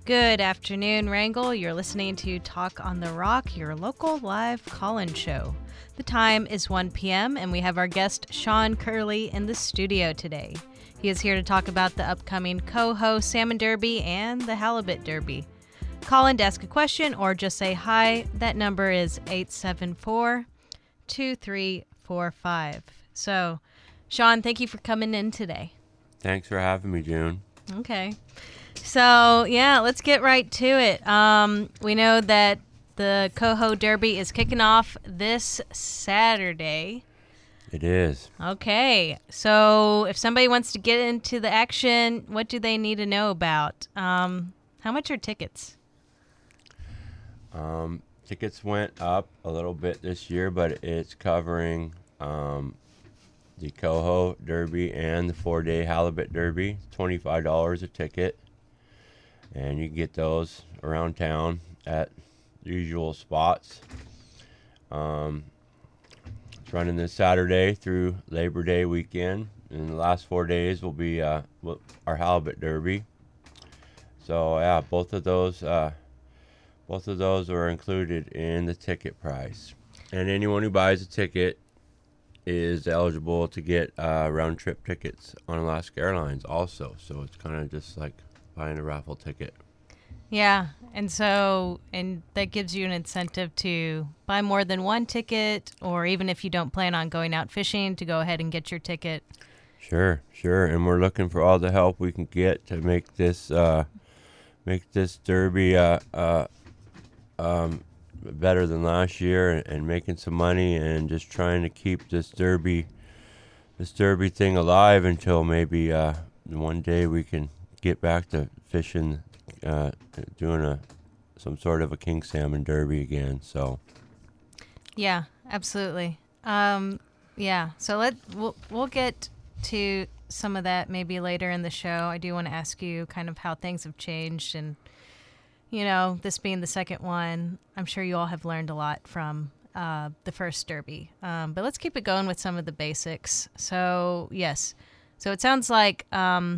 Good afternoon, Wrangle. You're listening to Talk on the Rock, your local live call-in show. The time is 1 p.m. and we have our guest Sean Curley in the studio today. He is here to talk about the upcoming Coho Salmon Derby and the Halibut Derby. Call in to ask a question or just say hi. That number is 874-2345. So, Sean, thank you for coming in today. Thanks for having me, June. Okay. So, yeah, let's get right to it. We know that the Coho Derby is kicking off this Saturday. It is. Okay. So, if somebody wants to get into the action, what do they need to know about? How much are tickets? Tickets went up a little bit this year, but it's covering the Coho Derby and the 4-day Halibut Derby. $25 a ticket. And you can get those around town at the usual spots. It's running this Saturday through Labor Day weekend. And the last 4 days will be our Halibut Derby. So, yeah, both of those are included in the ticket price. And anyone who buys a ticket is eligible to get round-trip tickets on Alaska Airlines also. So it's kind of just like buying a raffle ticket. Yeah, and that gives you an incentive to buy more than one ticket, or even if you don't plan on going out fishing, to go ahead and get your ticket. Sure. And we're looking for all the help we can get to make this derby better than last year, and making some money, and just trying to keep this derby thing alive until maybe one day we can get back to fishing, doing some sort of a king salmon derby again. So yeah, absolutely. Yeah, so we'll get to some of that maybe later in the show. I do want to ask you kind of how things have changed, and this being the second one, I'm sure you all have learned a lot from the first derby. But let's keep it going with some of the basics. So, yes. So it sounds like,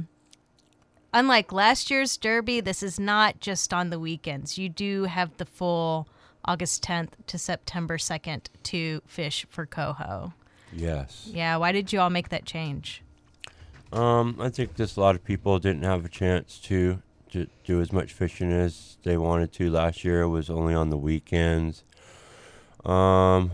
unlike last year's derby, this is not just on the weekends. You do have the full August 10th to September 2nd to fish for Coho. Yes. Yeah, why did you all make that change? I think just a lot of people didn't have a chance to do as much fishing as they wanted to. Last year it was only on the weekends. I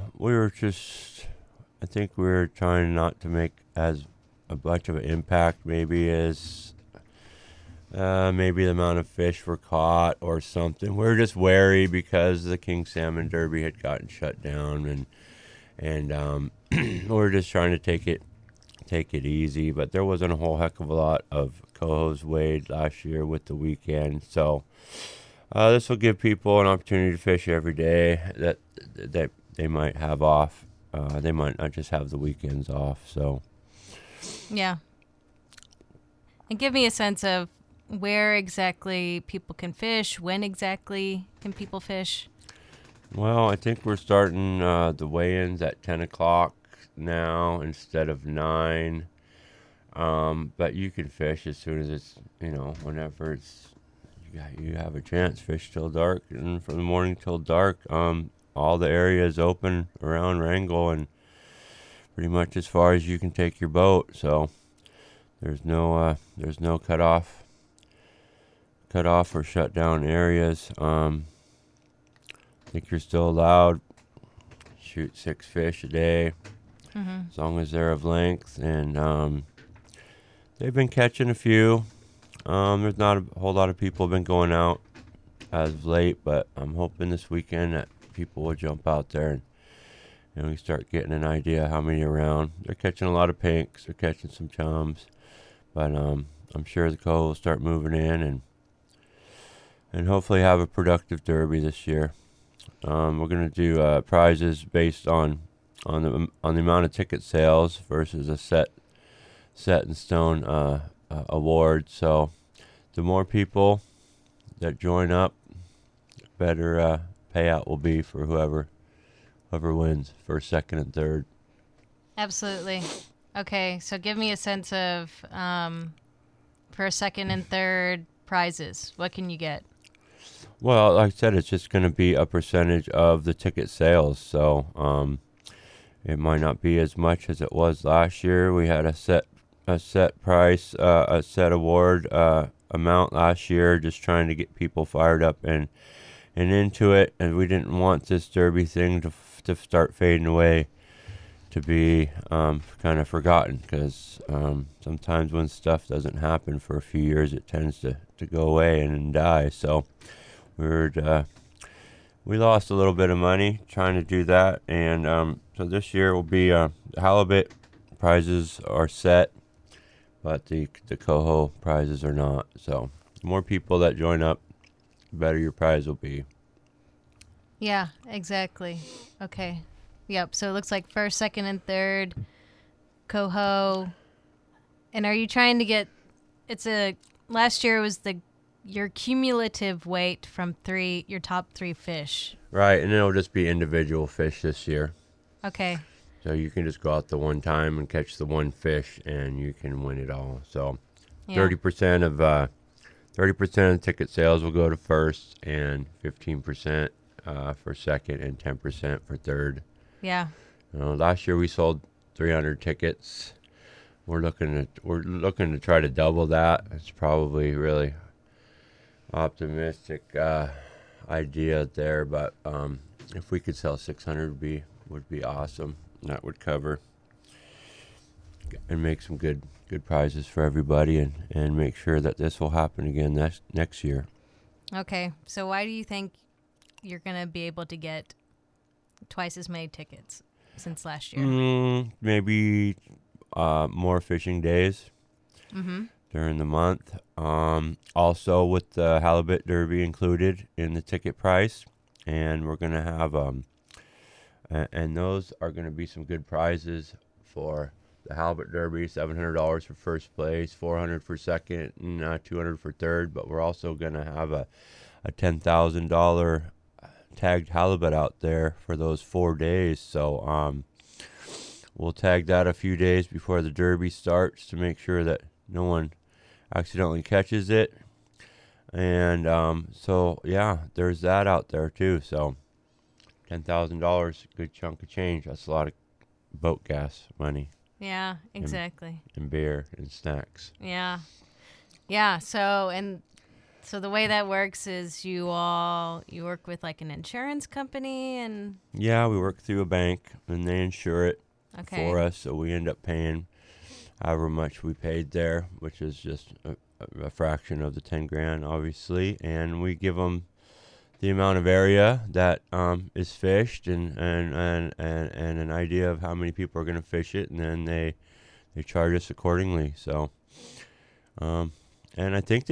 think we were trying not to make as much of an impact maybe as maybe the amount of fish were caught or something. We were just wary because the King Salmon Derby had gotten shut down, and we were just trying to take it easy. But there wasn't a whole heck of a lot of cohos weighed last year with the weekend, so this will give people an opportunity to fish every day that they might have off. They might not just have the weekends off. So yeah, and give me a sense of where exactly people can fish. When exactly can people fish? Well, I think we're starting the weigh-ins at 10 o'clock now instead of 9. But you can fish as soon as it's, whenever you have a chance. Fish till dark, and from the morning till dark. All the area is open around Wrangle, and pretty much as far as you can take your boat. So there's no cut off or shut down areas. I think you're still allowed shoot 6 fish a day, as long as they're of length, and they've been catching a few. There's not a whole lot of people have been going out as of late, but I'm hoping this weekend that people will jump out there and we start getting an idea how many are around. They're catching a lot of pinks, they're catching some chums, but I'm sure the coho will start moving in and hopefully have a productive derby this year. We're going to do prizes based on the amount of ticket sales versus a set in stone award. So the more people that join up, better payout will be for whoever wins first, second, and third. Absolutely. Okay, so give me a sense of for second and third prizes. What can you get? Well, like I said, it's just going to be a percentage of the ticket sales. So it might not be as much as it was last year. We had a set price, a set award amount last year, just trying to get people fired up and into it. And we didn't want this Derby thing to start fading away, to be kind of forgotten, because sometimes when stuff doesn't happen for a few years, it tends to go away and die. So we lost a little bit of money trying to do that, and so this year will be halibut prizes are set, but the coho prizes are not. So the more people that join up, the better your prize will be. Yeah, exactly. Okay. Yep. So it looks like first, second, and third, coho. And are you trying to get? Last year was your cumulative weight from your top 3 fish. Right, and it'll just be individual fish this year. Okay. So you can just go out the one time and catch the one fish, and you can win it all. So 30% of 30% of ticket sales will go to first, and 15% for second, and 10% for third. Yeah. Last year we sold 300 tickets. We're looking to try to double that. It's probably really optimistic idea there, but if we could sell 600 would be awesome. That would cover and make some good prizes for everybody, and make sure that this will happen again next year. Okay, so why do you think you're gonna be able to get twice as many tickets since last year? Maybe more fishing days. Mm-hmm. During the month. Also with the halibut derby included in the ticket price, and we're gonna have and those are gonna be some good prizes for the halibut derby. $700 for first place, $400 for second, and $200 for third. But we're also gonna have a $10,000 tagged halibut out there for those 4 days. So we'll tag that a few days before the derby starts to make sure that no one accidentally catches it. And so yeah, there's that out there too. So $10,000, good chunk of change. That's a lot of boat gas money. Yeah, exactly. And beer and snacks. Yeah. So the way that works is you work with like an insurance company, and yeah, we work through a bank and they insure it for us. So we end up paying however much we paid there, which is just a fraction of the 10 grand, obviously, and we give them the amount of area that is fished, and an idea of how many people are going to fish it, and then they charge us accordingly. So, and I think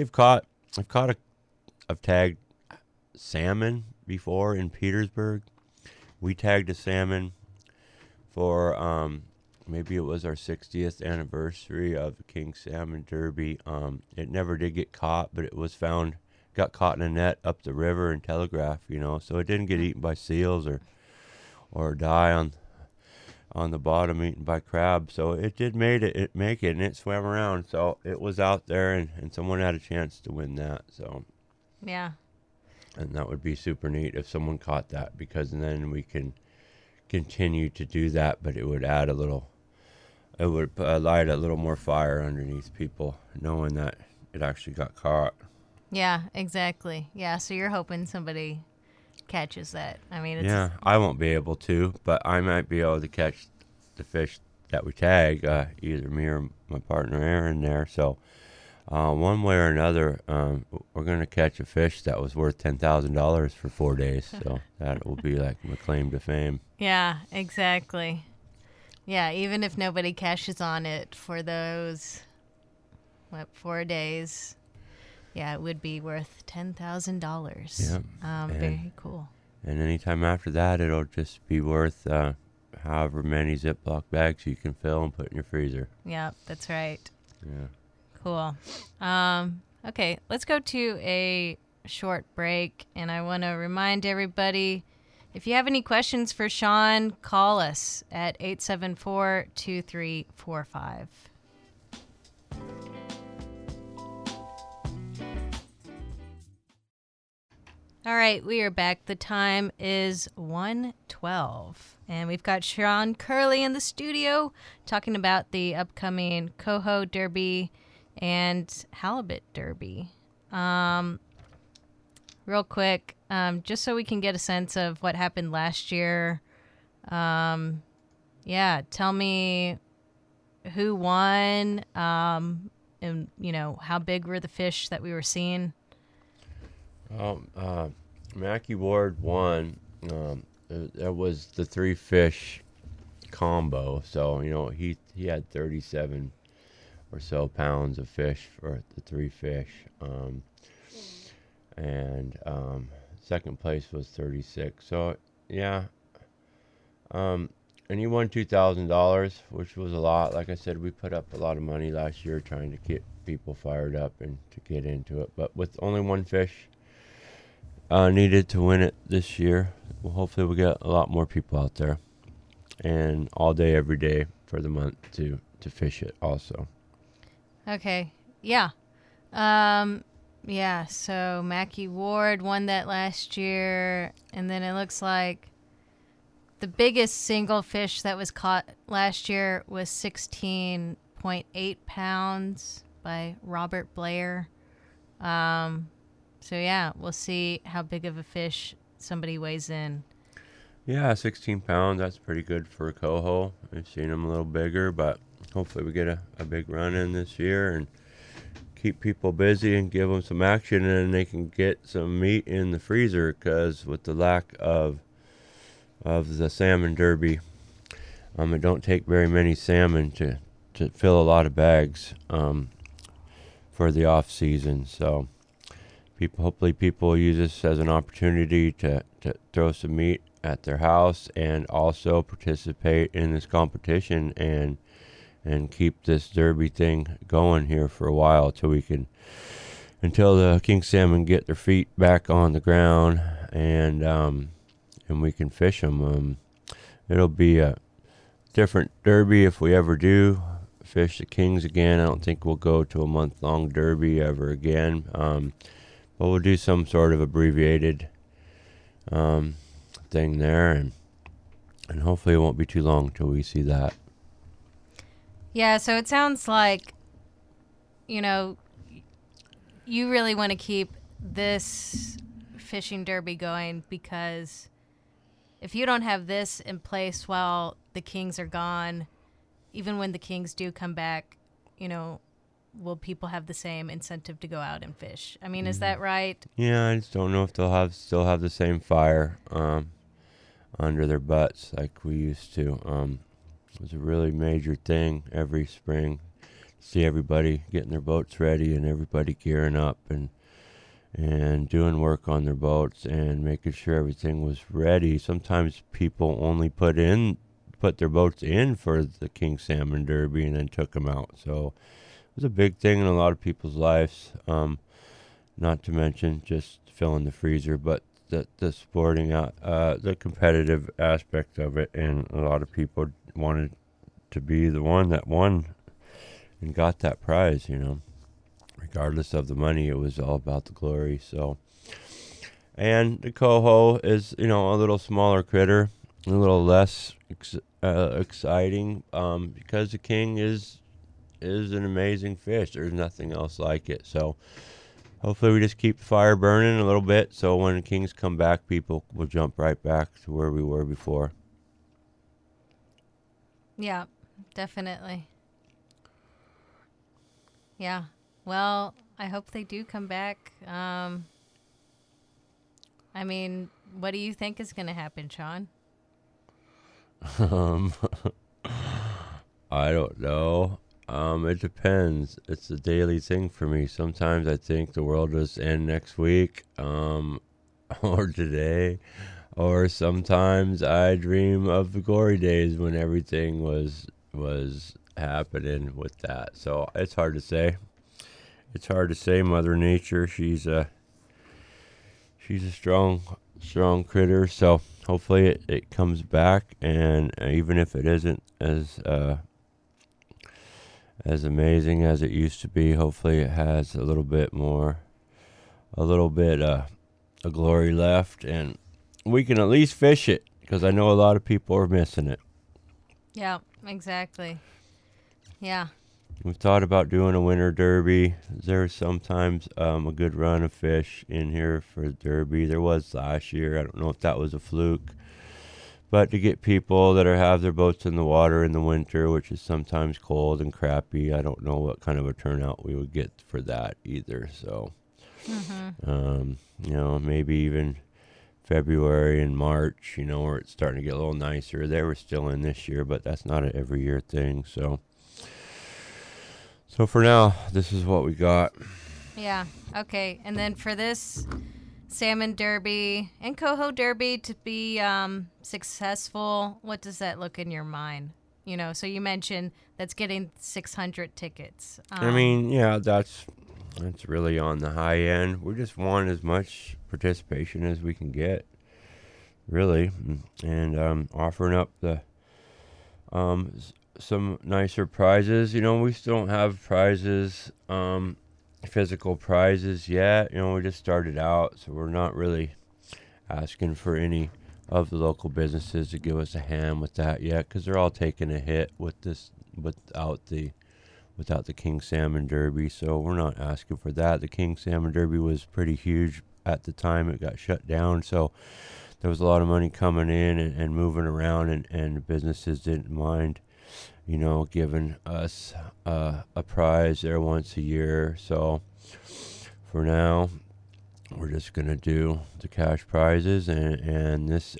I've tagged salmon before in Petersburg. We tagged a salmon for maybe it was our 60th anniversary of the King Salmon Derby. It never did get caught, but it was got caught in a net up the river in Telegraph, so it didn't get eaten by seals or die on the bottom eaten by crabs. So it did make it, and it swam around. So it was out there, and someone had a chance to win that. So yeah. And that would be super neat if someone caught that, because then we can continue to do that, but it would light a little more fire underneath people knowing that it actually got caught. Yeah, exactly. Yeah, so you're hoping somebody catches that. I mean, I won't be able to, but I might be able to catch the fish that we tag, either me or my partner Aaron there. So one way or another, we're going to catch a fish that was worth $10,000 for 4 days. So that will be like my claim to fame. Yeah, exactly. Yeah, even if nobody cashes on it for those 4 days, yeah, it would be worth $10,000. Yeah. Very cool. And anytime after that, it'll just be worth however many Ziploc bags you can fill and put in your freezer. Yeah, that's right. Yeah. Cool. Okay, let's go to a short break, and I want to remind everybody, if you have any questions for Sean, call us at 874-2345. All right, we are back. The time is 1:12, and we've got Sean Curley in the studio talking about the upcoming Coho Derby and Halibut Derby. Real quick, just so we can get a sense of what happened last year. Yeah, tell me who won, and how big were the fish that we were seeing. Mackie Ward won. That was the 3 fish combo. So, he had 37 or so pounds of fish for the 3 fish. And second place was 36. So, yeah. And he won $2,000, which was a lot. Like I said, we put up a lot of money last year trying to get people fired up and to get into it. But with only 1 fish needed to win it this year, well, hopefully we'll get a lot more people out there. And all day, every day for the month to fish it also. Okay. Yeah. Yeah, so Mackie Ward won that last year, and then it looks like the biggest single fish that was caught last year was 16.8 pounds by Robert Blair. So, yeah, we'll see how big of a fish somebody weighs in. Yeah, 16 pounds, that's pretty good for a coho. I've seen them a little bigger, but hopefully we get a big run in this year and keep people busy and give them some action, and then they can get some meat in the freezer, because with the lack of the salmon derby, it don't take very many salmon to fill a lot of bags for the off season. So hopefully people will use this as an opportunity to throw some meat at their house and also participate in this competition and keep this derby thing going here for a while until the king salmon get their feet back on the ground and we can fish them. It'll be a different derby if we ever do fish the kings again. I don't think we'll go to a month-long derby ever again, but we'll do some sort of abbreviated thing there, and hopefully it won't be too long till we see that. Yeah, so it sounds like, you really want to keep this fishing derby going, because if you don't have this in place while the kings are gone, even when the kings do come back, will people have the same incentive to go out and fish? I mean, is that right? Yeah, I just don't know if they'll still have the same fire under their butts like we used to. It was a really major thing every spring. See everybody getting their boats ready and everybody gearing up and doing work on their boats and making sure everything was ready. Sometimes people only put their boats in for the King Salmon Derby and then took them out. So it was a big thing in a lot of people's lives. Not to mention just filling the freezer, but the sporting the competitive aspect of it, and a lot of people wanted to be the one that won and got that prize, regardless of the money. It was all about the glory. So, and the coho is, a little smaller critter, a little less exciting, because the king is an amazing fish. There's nothing else like it. So hopefully we just keep the fire burning a little bit, so when the kings come back, people will jump right back to where we were before. Yeah, definitely. Yeah. Well, I hope they do come back. I mean, what do you think is going to happen, Sean? I don't know. It depends. It's a daily thing for me. Sometimes I think the world will end next week, or today, or sometimes I dream of the glory days when everything was happening with that. So it's hard to say. It's hard to say. Mother Nature, she's a strong critter. So hopefully it comes back, and even if it isn't as amazing as it used to be, hopefully it has a little bit a glory left, and we can at least fish it because I know a lot of people are missing it. Yeah, exactly. Yeah. We've thought about doing a winter derby. There's sometimes a good run of fish in here for the derby. There was last year. I don't know if that was a fluke. But to get people that have their boats in the water in the winter, which is sometimes cold and crappy, I don't know what kind of a turnout we would get for that either. So, maybe even February and March, where it's starting to get a little nicer. They were still in this year, but that's not an every year thing. So for now, this is what we got. Yeah. Okay. And then for this Salmon Derby and Coho Derby to be successful, what does that look in your mind? So you mentioned that's getting 600 tickets. That's really on the high end. We just want as much participation as we can get, really, and offering up the some nicer prizes. We still don't have prizes, physical prizes yet. We just started out, so we're not really asking for any of the local businesses to give us a hand with that yet, because they're all taking a hit with this without the King Salmon Derby. So we're not asking for that. The King Salmon Derby was pretty huge at the time it got shut down, so there was a lot of money coming in and moving around, and businesses didn't mind giving us a prize there once a year. So for now, we're just gonna do the cash prizes and this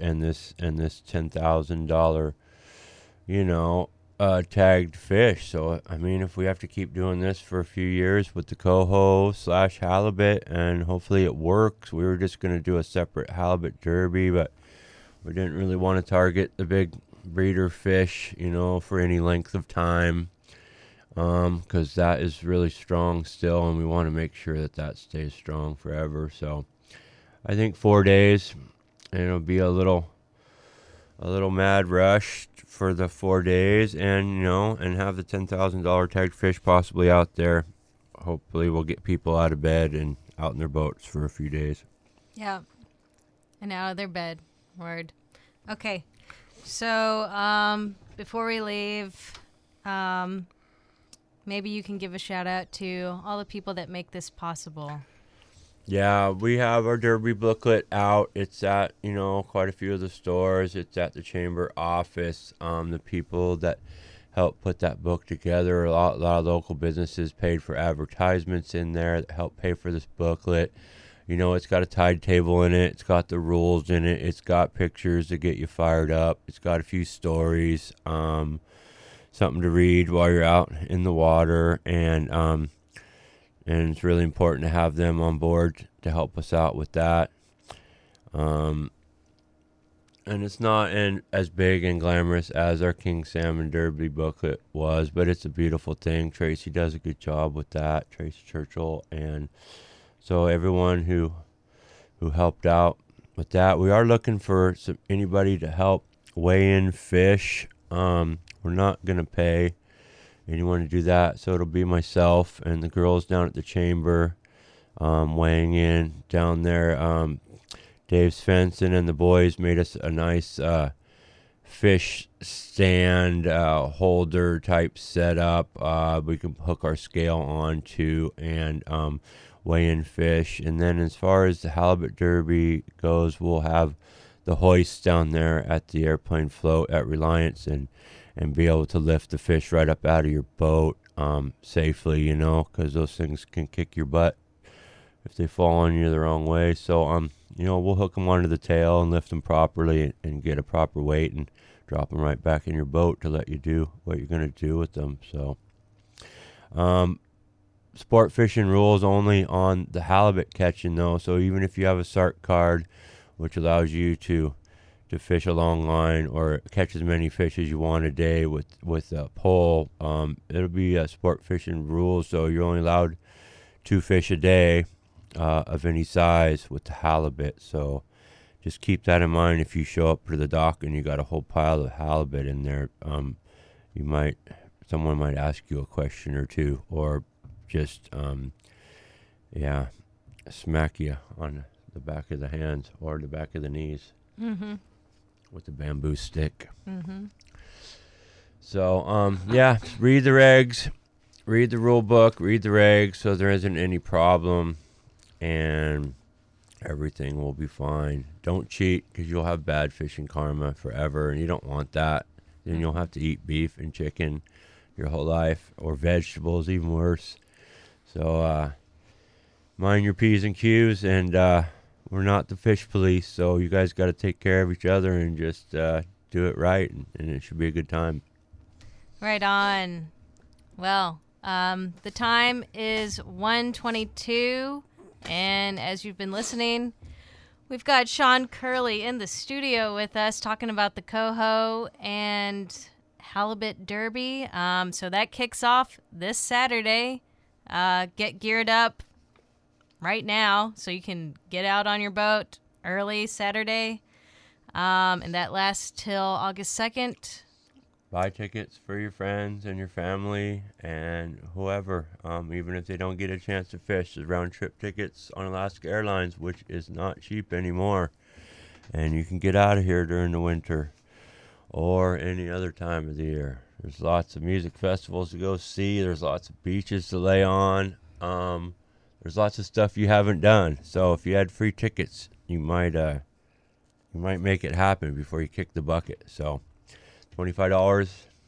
$10,000 tagged fish. So if we have to keep doing this for a few years with the coho / halibut, and hopefully it works. We were just gonna do a separate halibut derby, but we didn't really want to target the big breeder fish, for any length of time, because that is really strong still, and we want to make sure that stays strong forever. So I think 4 days, and it'll be a little mad rush for the 4 days, and and have the $10,000 tagged fish possibly out there. Hopefully we'll get people out of bed and out in their boats for a few days. Yeah, and out of their bed. Word. Okay. So, before we leave, maybe you can give a shout out to all the people that make this possible. Yeah, we have our derby booklet out. It's at, quite a few of the stores. It's at the chamber office. The people that helped put that book together, a lot of local businesses paid for advertisements in there that helped pay for this booklet. It's got a tide table in it. It's got the rules in it. It's got pictures to get you fired up. It's got a few stories, something to read while you're out in the water, and it's really important to have them on board to help us out with that. And it's not as big and glamorous as our King Salmon Derby booklet was, but it's a beautiful thing. Tracy does a good job with that, Tracy Churchill, and so everyone who helped out with that. We are looking for anybody to help weigh in fish. We're not going to pay anyone to do that, so it'll be myself and the girls down at the chamber weighing in down there. Dave Svensson and the boys made us a nice fish stand holder type setup. We can hook our scale on to and weigh in fish. And then as far as the halibut derby goes, we'll have the hoist down there at the airplane float at Reliance and be able to lift the fish right up out of your boat safely, because those things can kick your butt if they fall on you the wrong way. So we'll hook them onto the tail and lift them properly and get a proper weight and drop them right back in your boat to let you do what you're going to do with them. So sport fishing rules only on the halibut catching, though. So even if you have a SART card, which allows you to fish a long line or catch as many fish as you want a day with a pole, it'll be sport fishing rules. So you're only allowed 2 fish a day of any size with the halibut. So just keep that in mind. If you show up to the dock and you got a whole pile of halibut in there, someone might ask you a question or two, or just smack you on the back of the hands or the back of the knees with the bamboo stick. So, yeah, read the regs, read the rule book, read the regs so there isn't any problem, and everything will be fine. Don't cheat because you'll have bad fishing karma forever, and you don't want that. Then you'll have to eat beef and chicken your whole life, or vegetables, even worse. So mind your P's and Q's, and we're not the fish police, so you guys got to take care of each other and just do it right, and it should be a good time. Right on. Well, the time is 1:22, and as you've been listening, we've got Sean Curley in the studio with us talking about the Coho and Halibut Derby. So that kicks off this Saturday. Get geared up right now so you can get out on your boat early Saturday. And that lasts till August 2nd. Buy tickets for your friends and your family and whoever, even if they don't get a chance to fish. There's round-trip tickets on Alaska Airlines, which is not cheap anymore. And you can get out of here during the winter or any other time of the year. There's lots of music festivals to go see. There's lots of beaches to lay on. There's lots of stuff you haven't done. So if you had free tickets, you might make it happen before you kick the bucket. So $25,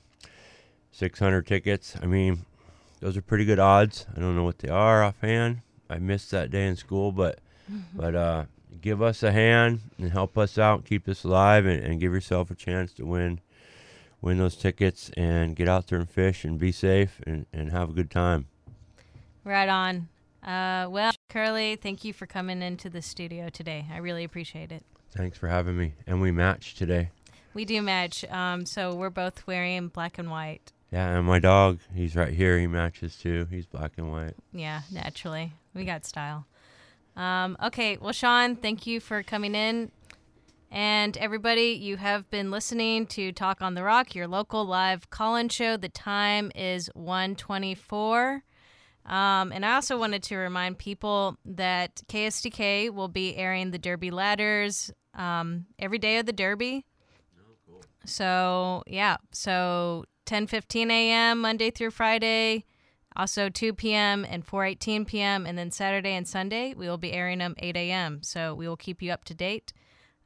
600 tickets. I mean, those are pretty good odds. I don't know what they are offhand. I missed that day in school, but give us a hand and help us out, keep us alive, and give yourself a chance to win those tickets and get out there and fish and be safe and have a good time. Right on. Well, Curly, thank you for coming into the studio today. I really appreciate it. Thanks for having me. And we match today. We do match. So we're both wearing black and white. Yeah, and my dog, he's right here. He matches too. He's black and white. Yeah, naturally. We got style. Okay, well, Sean, thank you for coming in. And everybody, you have been listening to Talk on the Rock, your local live call-in show. The time is 1:24. And I also wanted to remind people that KSTK will be airing the Derby Ladders every day of the Derby. Oh, cool. So, yeah. So 10:15 a.m. Monday through Friday. Also 2 p.m. and 4:18 p.m. And then Saturday and Sunday, we will be airing them 8 a.m. So we will keep you up to date.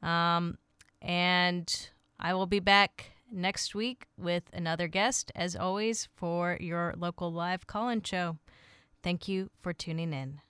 And I will be back next week with another guest, as always, for your local live call-in show. Thank you for tuning in.